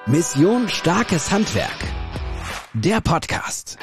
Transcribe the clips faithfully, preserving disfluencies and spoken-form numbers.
Mission Starkes Handwerk. Der Podcast.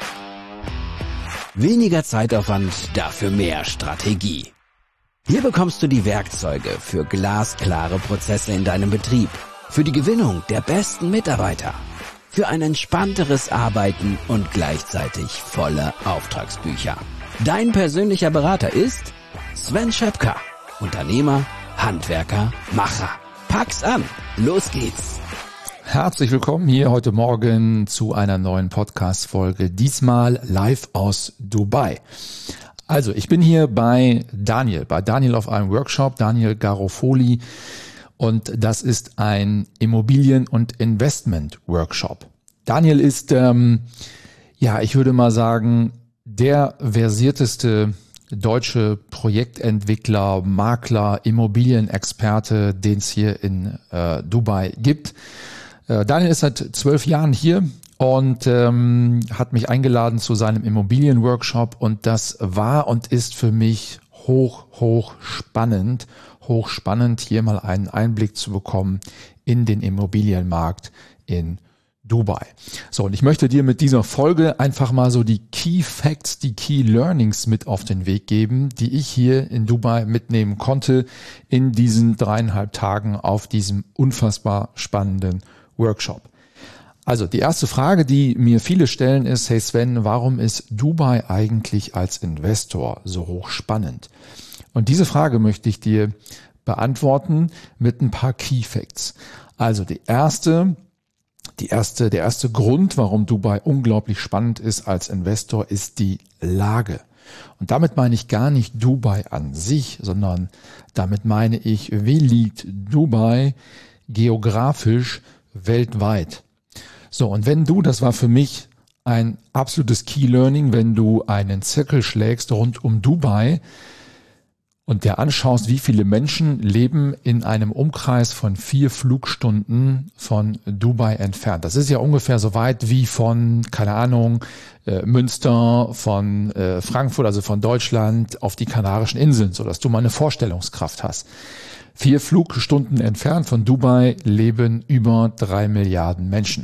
Weniger Zeitaufwand, dafür mehr Strategie. Hier bekommst du die Werkzeuge für glasklare Prozesse in deinem Betrieb, für die Gewinnung der besten Mitarbeiter, für ein entspannteres Arbeiten und gleichzeitig volle Auftragsbücher. Dein persönlicher Berater ist Sven Schöpker, Unternehmer, Handwerker, Macher. Pack's an, los geht's! Herzlich willkommen hier heute Morgen zu einer neuen Podcast-Folge, diesmal live aus Dubai. Also ich bin hier bei Daniel, bei Daniel auf einem Workshop, Daniel Garofoli, und das ist ein Immobilien- und Investment-Workshop. Daniel ist, ähm, ja, ich würde mal sagen, der versierteste deutsche Projektentwickler, Makler, Immobilienexperte, den es hier in äh, Dubai gibt. Äh, Daniel ist seit zwölf Jahren hier und ähm, hat mich eingeladen zu seinem Immobilienworkshop, und das war und ist für mich hoch, hoch spannend, hoch spannend, hier mal einen Einblick zu bekommen in den Immobilienmarkt in Dubai. So, und ich möchte dir mit dieser Folge einfach mal so die Key Facts, die Key Learnings mit auf den Weg geben, die ich hier in Dubai mitnehmen konnte in diesen dreieinhalb Tagen auf diesem unfassbar spannenden Workshop. Also die erste Frage, die mir viele stellen, ist: Hey Sven, warum ist Dubai eigentlich als Investor so hoch spannend? Und diese Frage möchte ich dir beantworten mit ein paar Key Facts. Also die erste Die erste, der erste Grund, warum Dubai unglaublich spannend ist als Investor, ist die Lage. Und damit meine ich gar nicht Dubai an sich, sondern damit meine ich, wie liegt Dubai geografisch weltweit. So, und wenn du, das war für mich ein absolutes Key Learning, wenn du einen Zirkel schlägst rund um Dubai und dir anschaust, wie viele Menschen leben in einem Umkreis von vier Flugstunden von Dubai entfernt. Das ist ja ungefähr so weit wie von, keine Ahnung, äh, Münster, von äh, Frankfurt, also von Deutschland auf die Kanarischen Inseln, so dass du mal eine Vorstellungskraft hast. Vier Flugstunden entfernt von Dubai leben über drei Milliarden Menschen.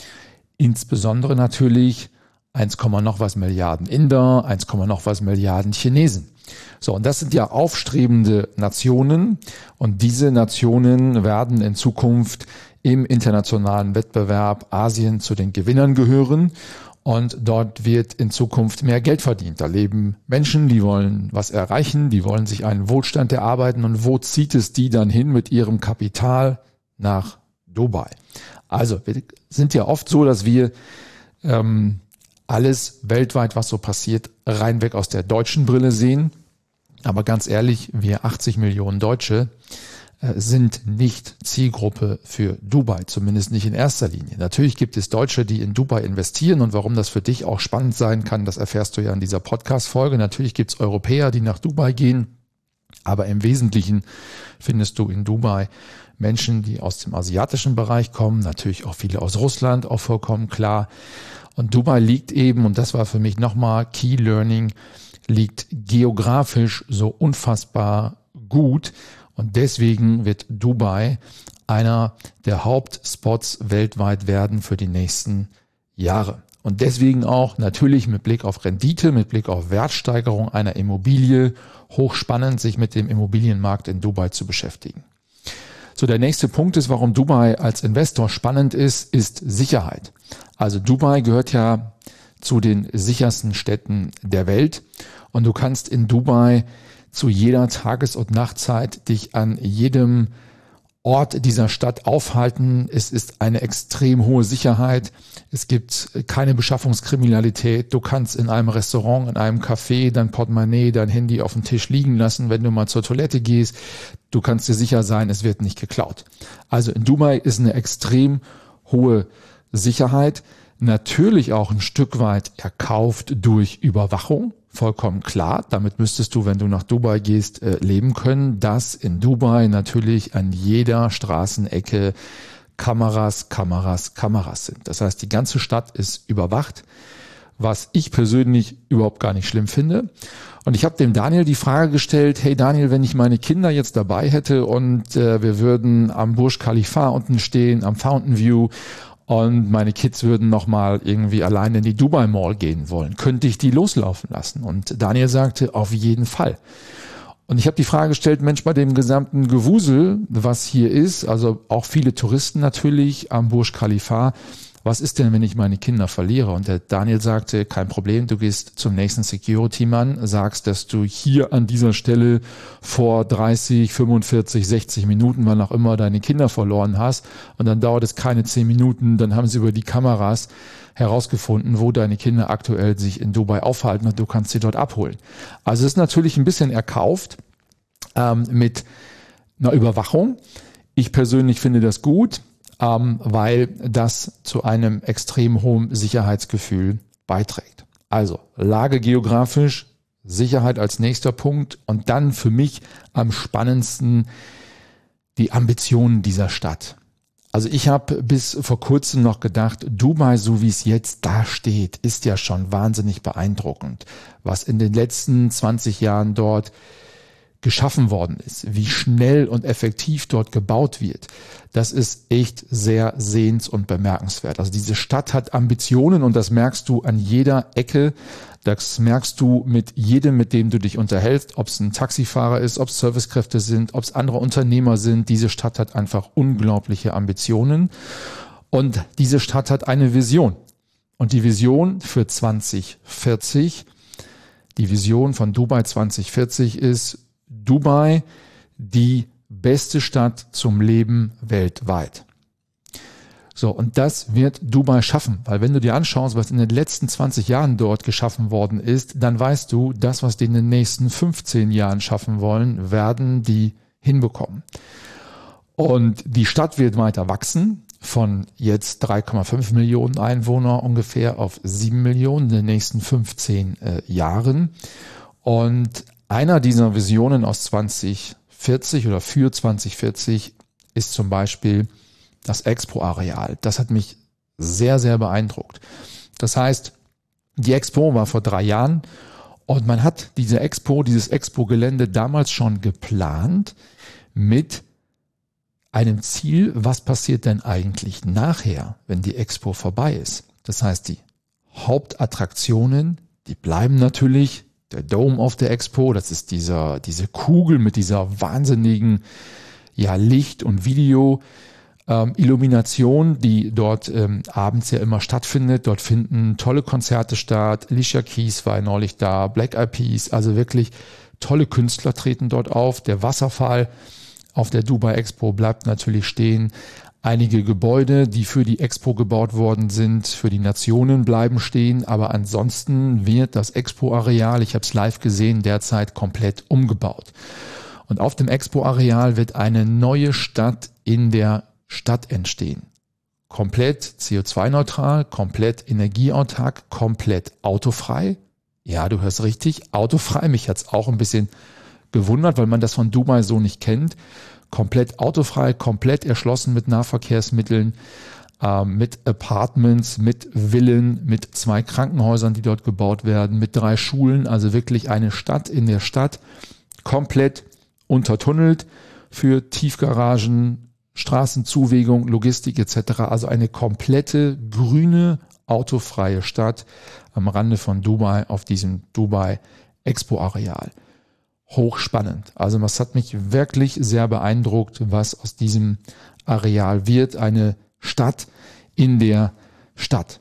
Insbesondere natürlich eins, noch was Milliarden Inder, eins, noch was Milliarden Chinesen. So, und das sind ja aufstrebende Nationen, und diese Nationen werden in Zukunft im internationalen Wettbewerb Asien zu den Gewinnern gehören, und dort wird in Zukunft mehr Geld verdient. Da leben Menschen, die wollen was erreichen, die wollen sich einen Wohlstand erarbeiten, und wo zieht es die dann hin mit ihrem Kapital? Nach Dubai. Also wir sind ja oft so, dass wir ähm, alles weltweit, was so passiert, reinweg aus der deutschen Brille sehen. Aber ganz ehrlich, wir achtzig Millionen Deutsche äh, sind nicht Zielgruppe für Dubai, zumindest nicht in erster Linie. Natürlich gibt es Deutsche, die in Dubai investieren, und warum das für dich auch spannend sein kann, das erfährst du ja in dieser Podcast-Folge. Natürlich gibt es Europäer, die nach Dubai gehen, aber im Wesentlichen findest du in Dubai Menschen, die aus dem asiatischen Bereich kommen, natürlich auch viele aus Russland, auch vollkommen klar. Und Dubai liegt eben, und das war für mich nochmal Key Learning, liegt geografisch so unfassbar gut, und deswegen wird Dubai einer der Hauptspots weltweit werden für die nächsten Jahre. Und deswegen auch natürlich mit Blick auf Rendite, mit Blick auf Wertsteigerung einer Immobilie hochspannend, sich mit dem Immobilienmarkt in Dubai zu beschäftigen. So, der nächste Punkt ist, warum Dubai als Investor spannend ist, ist Sicherheit. Also Dubai gehört ja zu den sichersten Städten der Welt, und du kannst in Dubai zu jeder Tages- und Nachtzeit dich an jedem Ort dieser Stadt aufhalten. Es ist eine extrem hohe Sicherheit. Es gibt keine Beschaffungskriminalität. Du kannst in einem Restaurant, in einem Café dein Portemonnaie, dein Handy auf dem Tisch liegen lassen, wenn du mal zur Toilette gehst. Du kannst dir sicher sein, es wird nicht geklaut. Also in Dubai ist eine extrem hohe Sicherheit. Natürlich auch ein Stück weit erkauft durch Überwachung. Vollkommen klar. Damit müsstest du, wenn du nach Dubai gehst, leben können, dass in Dubai natürlich an jeder Straßenecke Kameras, Kameras, Kameras sind. Das heißt, die ganze Stadt ist überwacht, was ich persönlich überhaupt gar nicht schlimm finde. Und ich habe dem Daniel die Frage gestellt: Hey Daniel, wenn ich meine Kinder jetzt dabei hätte und äh, wir würden am Burj Khalifa unten stehen, am Fountain View, und meine Kids würden nochmal irgendwie allein in die Dubai Mall gehen wollen. Könnte ich die loslaufen lassen? Und Daniel sagte, auf jeden Fall. Und ich habe die Frage gestellt, Mensch, bei dem gesamten Gewusel, was hier ist, also auch viele Touristen natürlich am Burj Khalifa, was ist denn, wenn ich meine Kinder verliere? Und der Daniel sagte, kein Problem, du gehst zum nächsten Security-Mann, sagst, dass du hier an dieser Stelle vor dreißig, fünfundvierzig, sechzig Minuten, wann auch immer, deine Kinder verloren hast. Und dann dauert es keine zehn Minuten, dann haben sie über die Kameras herausgefunden, wo deine Kinder aktuell sich in Dubai aufhalten und du kannst sie dort abholen. Also es ist natürlich ein bisschen erkauft ähm, mit einer Überwachung. Ich persönlich finde das gut, ähm, weil das zu einem extrem hohen Sicherheitsgefühl beiträgt. Also Lage geografisch, Sicherheit als nächster Punkt und dann für mich am spannendsten die Ambitionen dieser Stadt. Also ich habe bis vor kurzem noch gedacht, Dubai, so wie es jetzt da steht, ist ja schon wahnsinnig beeindruckend, was in den letzten zwanzig Jahren dort geschaffen worden ist, wie schnell und effektiv dort gebaut wird. Das ist echt sehr sehens- und bemerkenswert. Also diese Stadt hat Ambitionen und das merkst du an jeder Ecke. Das merkst du mit jedem, mit dem du dich unterhältst, ob es ein Taxifahrer ist, ob es Servicekräfte sind, ob es andere Unternehmer sind. Diese Stadt hat einfach unglaubliche Ambitionen und diese Stadt hat eine Vision. Und die Vision für zwanzig vierzig, die Vision von Dubai zwanzig vierzig ist Dubai, die beste Stadt zum Leben weltweit. So, und das wird Dubai schaffen, weil wenn du dir anschaust, was in den letzten zwanzig Jahren dort geschaffen worden ist, dann weißt du, das, was die in den nächsten fünfzehn Jahren schaffen wollen, werden die hinbekommen. Und die Stadt wird weiter wachsen, von jetzt drei Komma fünf Millionen Einwohner ungefähr auf sieben Millionen in den nächsten fünfzehn äh, Jahren. Und einer dieser Visionen aus zwanzig vierzig oder für zwanzig vierzig ist zum Beispiel das Expo-Areal. Das hat mich sehr, sehr beeindruckt. Das heißt, die Expo war vor drei Jahren und man hat diese Expo, dieses Expo-Gelände damals schon geplant mit einem Ziel, was passiert denn eigentlich nachher, wenn die Expo vorbei ist. Das heißt, die Hauptattraktionen, die bleiben natürlich. Der Dome of the Expo, das ist dieser, diese Kugel mit dieser wahnsinnigen ja, Licht- und Video- Ähm, Illumination, die dort ähm, abends ja immer stattfindet. Dort finden tolle Konzerte statt. Alicia Keys war neulich da, Black Eyed Peas, also wirklich tolle Künstler treten dort auf. Der Wasserfall auf der Dubai Expo bleibt natürlich stehen. Einige Gebäude, die für die Expo gebaut worden sind, für die Nationen bleiben stehen. Aber ansonsten wird das Expo-Areal, ich habe es live gesehen, derzeit komplett umgebaut. Und auf dem Expo-Areal wird eine neue Stadt in der Stadt entstehen. Komplett C O zwei neutral, komplett energieautark, komplett autofrei. Ja, du hörst richtig, autofrei. Mich hat's auch ein bisschen gewundert, weil man das von Dubai so nicht kennt. Komplett autofrei, komplett erschlossen mit Nahverkehrsmitteln, äh, mit Apartments, mit Villen, mit zwei Krankenhäusern, die dort gebaut werden, mit drei Schulen. Also wirklich eine Stadt in der Stadt, komplett untertunnelt für Tiefgaragen, Straßenzuwegung, Logistik et cetera. Also eine komplette grüne, autofreie Stadt am Rande von Dubai auf diesem Dubai Expo-Areal. Hochspannend. Also das hat mich wirklich sehr beeindruckt, was aus diesem Areal wird. Eine Stadt in der Stadt.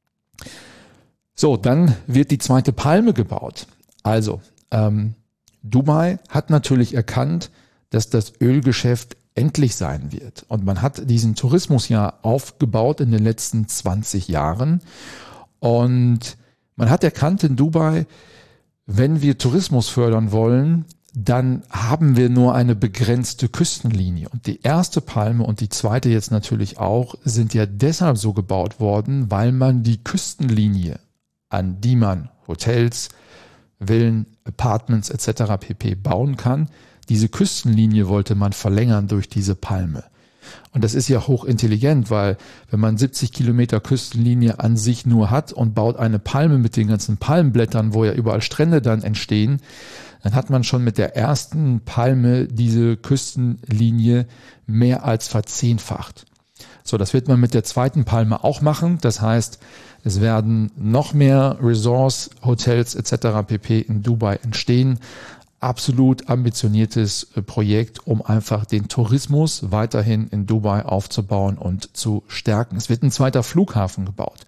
So, dann wird die zweite Palme gebaut. Also ähm, Dubai hat natürlich erkannt, dass das Ölgeschäft endlich sein wird. Und man hat diesen Tourismus ja aufgebaut in den letzten zwanzig Jahren. Und man hat erkannt in Dubai, wenn wir Tourismus fördern wollen, dann haben wir nur eine begrenzte Küstenlinie. Und die erste Palme und die zweite jetzt natürlich auch sind ja deshalb so gebaut worden, weil man die Küstenlinie, an die man Hotels, Villen, Apartments et cetera pp. Bauen kann, diese Küstenlinie wollte man verlängern durch diese Palme. Und das ist ja hochintelligent, weil wenn man siebzig Kilometer Küstenlinie an sich nur hat und baut eine Palme mit den ganzen Palmenblättern, wo ja überall Strände dann entstehen, dann hat man schon mit der ersten Palme diese Küstenlinie mehr als verzehnfacht. So, das wird man mit der zweiten Palme auch machen. Das heißt, es werden noch mehr Resorts, Hotels et cetera pp. In Dubai entstehen. Absolut ambitioniertes Projekt, um einfach den Tourismus weiterhin in Dubai aufzubauen und zu stärken. Es wird ein zweiter Flughafen gebaut,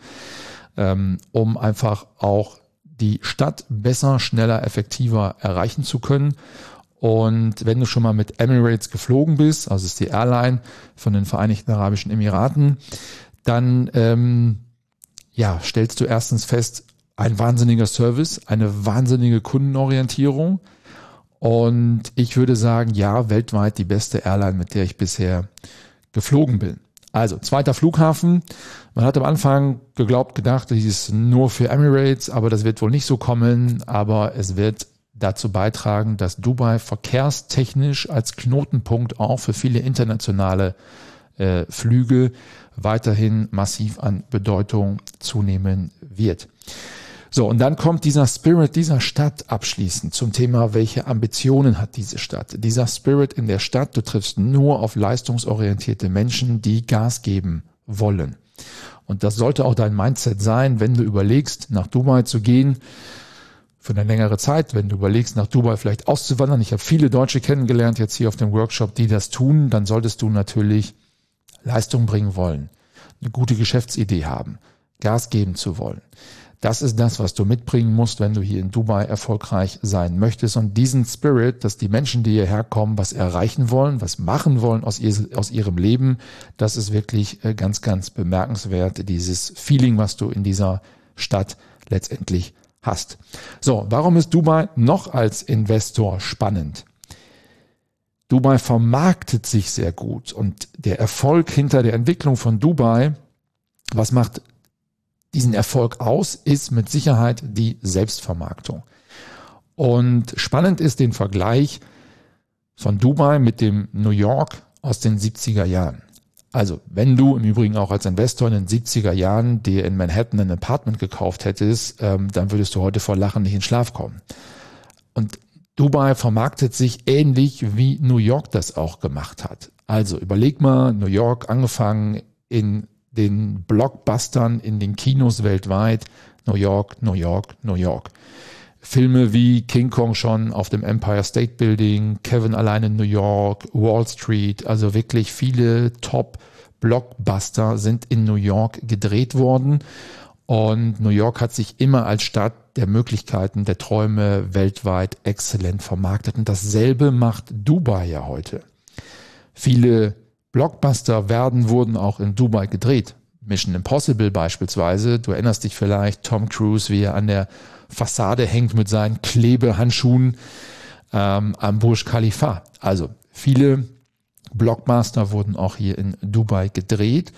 um einfach auch die Stadt besser, schneller, effektiver erreichen zu können. Und wenn du schon mal mit Emirates geflogen bist, also ist die Airline von den Vereinigten Arabischen Emiraten, dann ähm, ja, stellst du erstens fest, ein wahnsinniger Service, eine wahnsinnige Kundenorientierung. Und ich würde sagen, ja, weltweit die beste Airline, mit der ich bisher geflogen bin. Also, zweiter Flughafen. Man hat am Anfang geglaubt, gedacht, das ist nur für Emirates, aber das wird wohl nicht so kommen. Aber es wird dazu beitragen, dass Dubai verkehrstechnisch als Knotenpunkt auch für viele internationale äh, Flüge weiterhin massiv an Bedeutung zunehmen wird. So, und dann kommt dieser Spirit dieser Stadt abschließend zum Thema, welche Ambitionen hat diese Stadt? Dieser Spirit in der Stadt, du triffst nur auf leistungsorientierte Menschen, die Gas geben wollen. Und das sollte auch dein Mindset sein, wenn du überlegst, nach Dubai zu gehen, für eine längere Zeit, wenn du überlegst, nach Dubai vielleicht auszuwandern. Ich habe viele Deutsche kennengelernt jetzt hier auf dem Workshop, die das tun. Dann solltest du natürlich Leistung bringen wollen, eine gute Geschäftsidee haben, Gas geben zu wollen. Das ist das, was du mitbringen musst, wenn du hier in Dubai erfolgreich sein möchtest. Und diesen Spirit, dass die Menschen, die hierher kommen, was erreichen wollen, was machen wollen aus, ihr, aus ihrem Leben, das ist wirklich ganz, ganz bemerkenswert, dieses Feeling, was du in dieser Stadt letztendlich hast. So, warum ist Dubai noch als Investor spannend? Dubai vermarktet sich sehr gut und der Erfolg hinter der Entwicklung von Dubai, was macht diesen Erfolg aus, ist mit Sicherheit die Selbstvermarktung. Und spannend ist den Vergleich von Dubai mit dem New York aus den siebziger Jahren. Also, wenn du im Übrigen auch als Investor in den siebziger Jahren dir in Manhattan ein Apartment gekauft hättest, ähm, dann würdest du heute vor Lachen nicht in Schlaf kommen. Und Dubai vermarktet sich ähnlich wie New York das auch gemacht hat. Also, überleg mal, New York angefangen in den Blockbustern, in den Kinos weltweit, New York, New York, New York. Filme wie King Kong schon auf dem Empire State Building, Kevin allein in New York, Wall Street, also wirklich viele Top-Blockbuster sind in New York gedreht worden. Und New York hat sich immer als Stadt der Möglichkeiten, der Träume weltweit exzellent vermarktet. Und dasselbe macht Dubai ja heute. Viele Blockbuster werden, wurden auch in Dubai gedreht. Mission Impossible beispielsweise. Du erinnerst dich vielleicht, Tom Cruise, wie er an der Fassade hängt mit seinen Klebehandschuhen ähm, am Burj Khalifa. Also viele Blockbuster wurden auch hier in Dubai gedreht.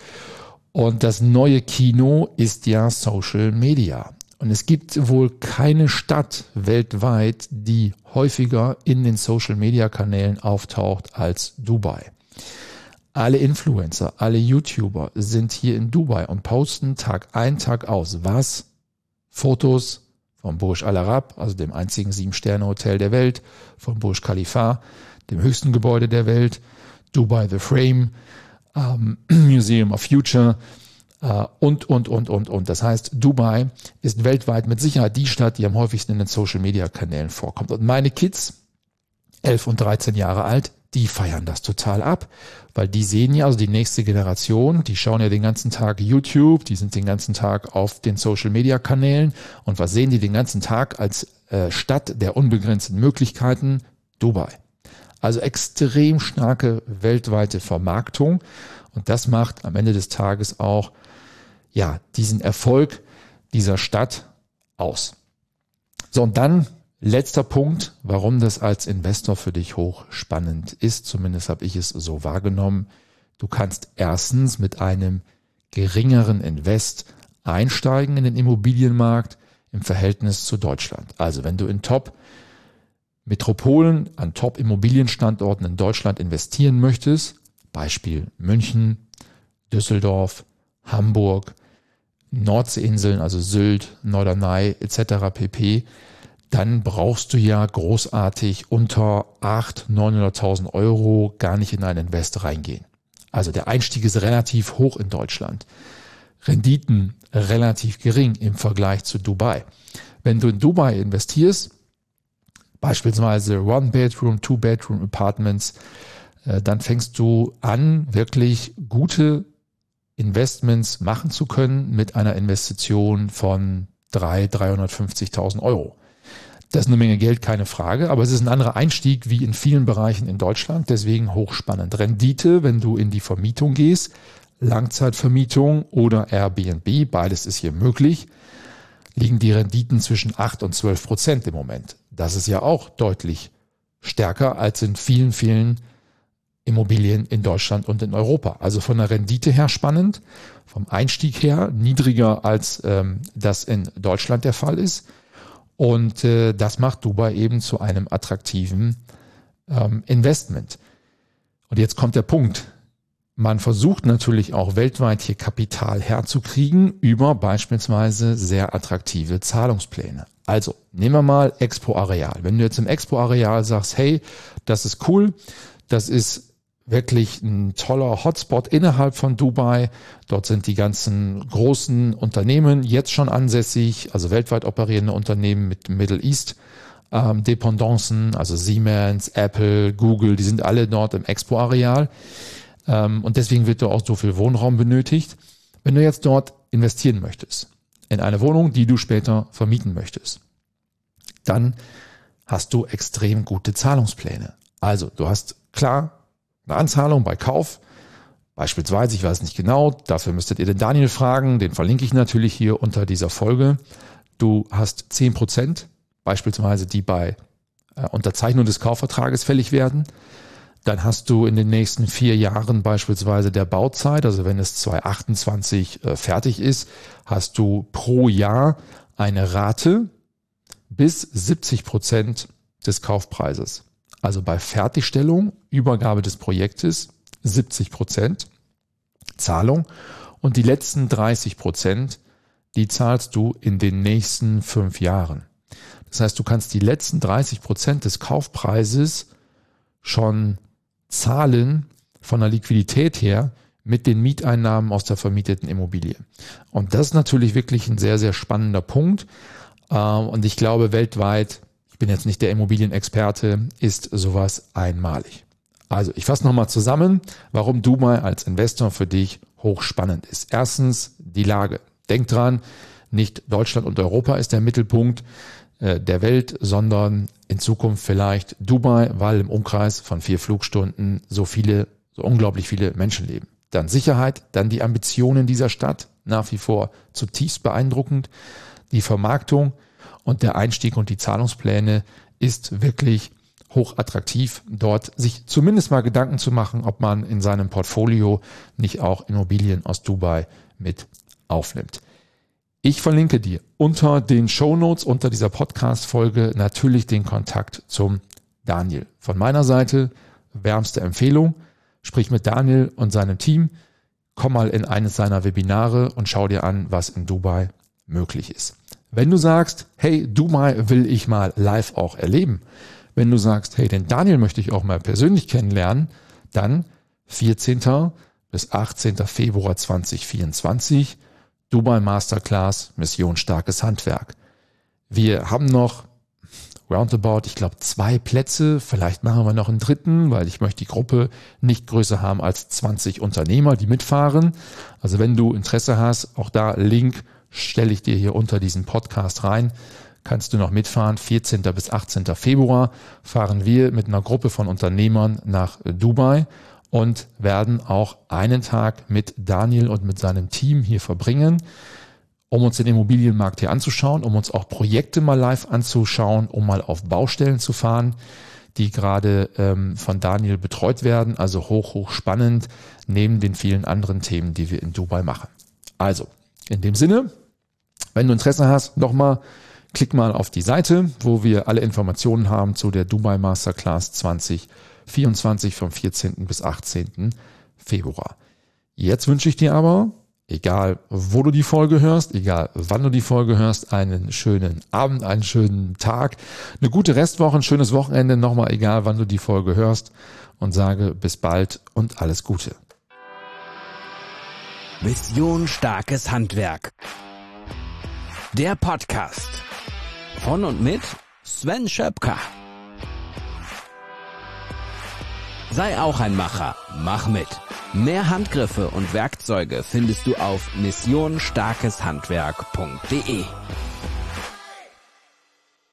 Und das neue Kino ist ja Social Media. Und es gibt wohl keine Stadt weltweit, die häufiger in den Social Media Kanälen auftaucht als Dubai. Alle Influencer, alle YouTuber sind hier in Dubai und posten Tag ein, Tag aus. Was? Fotos vom Burj Al Arab, also dem einzigen Sieben-Sterne-Hotel der Welt, vom Burj Khalifa, dem höchsten Gebäude der Welt, Dubai The Frame, ähm, Museum of Future äh, und, und, und, und, und. Das heißt, Dubai ist weltweit mit Sicherheit die Stadt, die am häufigsten in den Social-Media-Kanälen vorkommt. Und meine Kids, elf und dreizehn Jahre alt, die feiern das total ab, weil die sehen ja, also die nächste Generation, die schauen ja den ganzen Tag YouTube, die sind den ganzen Tag auf den Social-Media-Kanälen und was sehen die den ganzen Tag als äh, Stadt der unbegrenzten Möglichkeiten? Dubai. Also extrem starke weltweite Vermarktung und das macht am Ende des Tages auch ja diesen Erfolg dieser Stadt aus. So, und dann letzter Punkt, warum das als Investor für dich hochspannend ist, zumindest habe ich es so wahrgenommen. Du kannst erstens mit einem geringeren Invest einsteigen in den Immobilienmarkt im Verhältnis zu Deutschland. Also wenn du in Top-Metropolen, an Top-Immobilienstandorten in Deutschland investieren möchtest, Beispiel München, Düsseldorf, Hamburg, Nordseeinseln, also Sylt, Norderney et cetera pp., dann brauchst du ja großartig unter achthunderttausend, neunhunderttausend Euro gar nicht in ein Invest reingehen. Also der Einstieg ist relativ hoch in Deutschland. Renditen relativ gering im Vergleich zu Dubai. Wenn du in Dubai investierst, beispielsweise One-Bedroom, Two-Bedroom-Apartments, dann fängst du an, wirklich gute Investments machen zu können mit einer Investition von dreihunderttausend, dreihundertfünfzigtausend Euro. Das ist eine Menge Geld, keine Frage, aber es ist ein anderer Einstieg wie in vielen Bereichen in Deutschland, deswegen hochspannend. Rendite, wenn du in die Vermietung gehst, Langzeitvermietung oder Airbnb, beides ist hier möglich, liegen die Renditen zwischen acht und zwölf Prozent im Moment. Das ist ja auch deutlich stärker als in vielen, vielen Immobilien in Deutschland und in Europa. Also von der Rendite her spannend, vom Einstieg her niedriger als ähm, das in Deutschland der Fall ist. Und äh, das macht Dubai eben zu einem attraktiven ähm, Investment. Und jetzt kommt der Punkt. Man versucht natürlich auch weltweit hier Kapital herzukriegen über beispielsweise sehr attraktive Zahlungspläne. Also nehmen wir mal Expo Areal. Wenn du jetzt im Expo Areal sagst, hey, das ist cool, das ist wirklich ein toller Hotspot innerhalb von Dubai. Dort sind die ganzen großen Unternehmen jetzt schon ansässig, also weltweit operierende Unternehmen mit Middle East ähm, Dependancen, also Siemens, Apple, Google, die sind alle dort im Expo Areal. Ähm, und deswegen wird dort auch so viel Wohnraum benötigt. Wenn du jetzt dort investieren möchtest, in eine Wohnung, die du später vermieten möchtest, dann hast du extrem gute Zahlungspläne. Also du hast klar eine Anzahlung bei Kauf, beispielsweise, ich weiß nicht genau, dafür müsstet ihr den Daniel fragen, den verlinke ich natürlich hier unter dieser Folge. Du hast zehn Prozent, beispielsweise die bei äh, Unterzeichnung des Kaufvertrages fällig werden. Dann hast du in den nächsten vier Jahren beispielsweise der Bauzeit, also wenn es zwanzig achtundzwanzig äh, fertig ist, hast du pro Jahr eine Rate bis siebzig Prozent des Kaufpreises. Also bei Fertigstellung, Übergabe des Projektes siebzig Prozent Zahlung und die letzten dreißig Prozent, die zahlst du in den nächsten fünf Jahren. Das heißt, du kannst die letzten dreißig Prozent des Kaufpreises schon zahlen von der Liquidität her mit den Mieteinnahmen aus der vermieteten Immobilie. Und das ist natürlich wirklich ein sehr, sehr spannender Punkt. Und ich glaube, weltweit, ich bin jetzt nicht der Immobilienexperte, ist sowas einmalig. Also ich fasse nochmal zusammen, warum Dubai als Investor für dich hochspannend ist. Erstens die Lage. Denk dran, nicht Deutschland und Europa ist der Mittelpunkt äh, der Welt, sondern in Zukunft vielleicht Dubai, weil im Umkreis von vier Flugstunden so viele, so unglaublich viele Menschen leben. Dann Sicherheit, dann die Ambitionen dieser Stadt, nach wie vor zutiefst beeindruckend. Die Vermarktung und der Einstieg und die Zahlungspläne ist wirklich hochattraktiv, dort sich zumindest mal Gedanken zu machen, ob man in seinem Portfolio nicht auch Immobilien aus Dubai mit aufnimmt. Ich verlinke dir unter den Shownotes, unter dieser Podcast-Folge natürlich den Kontakt zum Daniel. Von meiner Seite wärmste Empfehlung, sprich mit Daniel und seinem Team, komm mal in eines seiner Webinare und schau dir an, was in Dubai möglich ist. Wenn du sagst, hey, Dubai will ich mal live auch erleben, wenn du sagst, hey, den Daniel möchte ich auch mal persönlich kennenlernen, dann vierzehnten bis achtzehnten Februar zweitausendvierundzwanzig, Dubai Masterclass, Mission starkes Handwerk. Wir haben noch roundabout, ich glaube, zwei Plätze, vielleicht machen wir noch einen dritten, weil ich möchte die Gruppe nicht größer haben als zwanzig Unternehmer, die mitfahren. Also wenn du Interesse hast, auch da Link stelle ich dir hier unter diesen Podcast rein, kannst du noch mitfahren. vierzehnten bis achtzehnten Februar fahren wir mit einer Gruppe von Unternehmern nach Dubai und werden auch einen Tag mit Daniel und mit seinem Team hier verbringen, um uns den Immobilienmarkt hier anzuschauen, um uns auch Projekte mal live anzuschauen, um mal auf Baustellen zu fahren, die gerade ähm, von Daniel betreut werden. Also hoch, hoch spannend, neben den vielen anderen Themen, die wir in Dubai machen. Also, in dem Sinne, wenn du Interesse hast, nochmal, klick mal auf die Seite, wo wir alle Informationen haben zu der Dubai Masterclass zwanzig vierundzwanzig vom vierzehnten bis achtzehnten Februar. Jetzt wünsche ich dir aber, egal wo du die Folge hörst, egal wann du die Folge hörst, einen schönen Abend, einen schönen Tag, eine gute Restwoche, ein schönes Wochenende, nochmal egal wann du die Folge hörst und sage bis bald und alles Gute. Mission Starkes Handwerk. Der Podcast von und mit Sven Schöpker. Sei auch ein Macher, mach mit. Mehr Handgriffe und Werkzeuge findest du auf mission starkes handwerk punkt de.